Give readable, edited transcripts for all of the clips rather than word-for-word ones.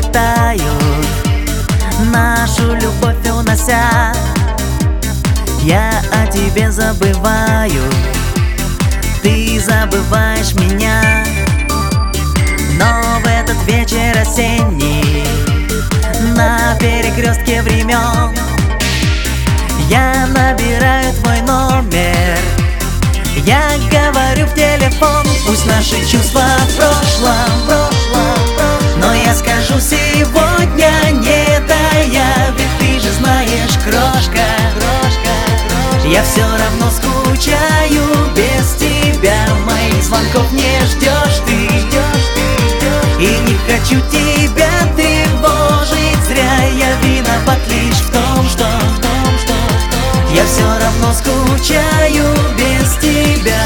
мечтают, нашу любовь унося. Я о тебе забываю, ты забываешь меня. Но в этот вечер осенний, на перекрестке времен, я набираю твой номер, я говорю в телефон. Пусть наши чувства в прошлом, но я скажу сегодня не тая. Ведь ты же знаешь, крошка, я все равно скучаю без тебя. Моих звонков не ждешь ты, и не хочу тебя тревожить зря. Я виноват лишь в том, что я все равно скучаю без тебя.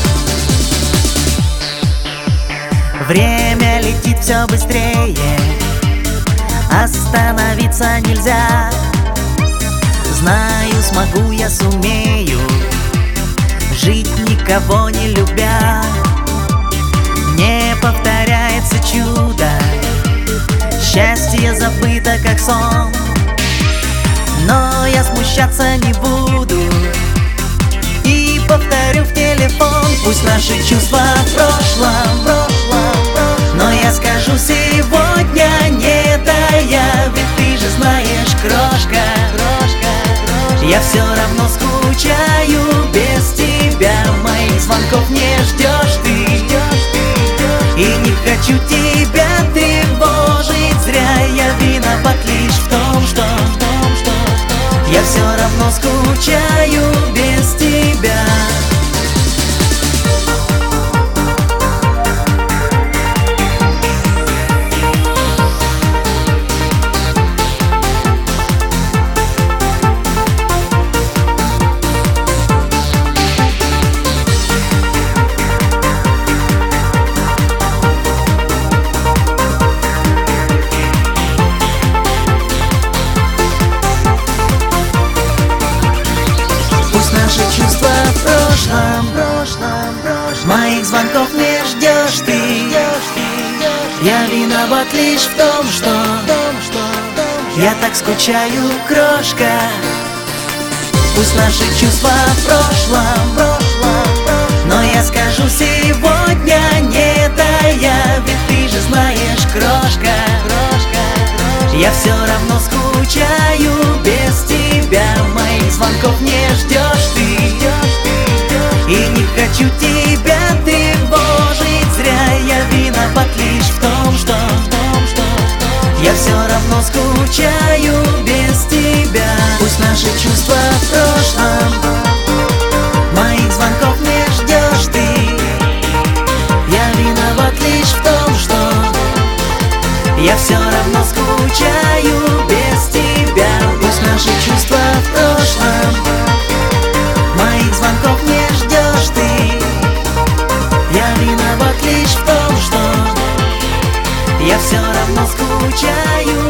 Время летит все быстрее, остановиться нельзя. Знаю, смогу, я сумею жить, никого не любя. Не повторяется чудо, счастье забыто как сон. Но я смущаться не буду и повторю в телефон. Пусть наши чувства в прошлом, но я скажу сегодня не тая. Ведь ты же знаешь, крошка, я все равно скучаю без тебя. Моих звонков не ждешь ты, и не хочу тебя тревожить зря. Я виноват лишь в том, что я все равно скучаю без тебя. Наши чувства в прошлом, моих звонков не ждешь ты. Я виноват лишь в том, что я так скучаю, крошка. Пусть наши чувства в прошлом, но я скажу сегодня не тая. Ведь ты же знаешь, крошка, я все равно скучаю без тебя. Моих звонков не ждешь ты, и не хочу тебя тревожить зря. Я виноват лишь в том, что я все равно скучаю без тебя. Пусть наши чувства в прошлом, моих звонков не ждешь ты. Я виноват лишь в том, что я все равно скучаю без тебя. Пусть наши чувства в прошлом, моих звонков не ждешь ты. Я виноват лишь в том, что я все равно скучаю